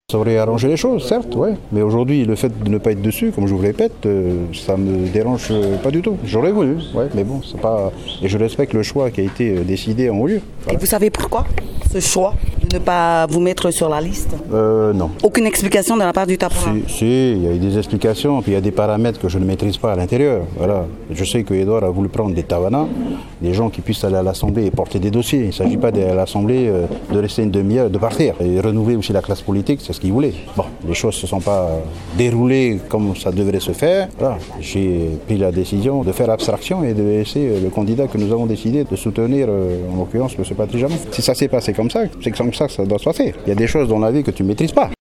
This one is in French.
Ça aurait arrangé les choses, certes, ouais. Mais aujourd'hui, le fait de ne pas être dessus, comme je vous le répète, ça me dérange pas du tout. J'aurais voulu, ouais, mais bon, c'est pas. Et je respecte le choix qui a été décidé en haut lieu. Voilà. Et vous savez pourquoi ce choix de ne pas vous mettre sur la liste? Non. Aucune explication de la part du Tapora? Si, il y a eu des explications, puis il y a des paramètres que je ne maîtrise pas à l'intérieur. Voilà. Je sais que Edouard a voulu prendre des Tavana, des gens qui puissent aller à l'Assemblée et porter des dossiers. Il ne s'agit pas d'aller à l'Assemblée, de rester une demi-heure, de partir. Et renouveler aussi la classe politique, c'est ce qu'il voulait. Bon, les choses ne se sont pas déroulées comme ça devrait se faire. Voilà. J'ai pris la décision de faire abstraction et de laisser le candidat que nous avons décidé de soutenir, en l'occurrence M. Patrick Jamon. Si ça s'est passé comme ça, c'est comme ça que ça doit se passer. Il y a des choses dans la vie que tu ne maîtrises pas.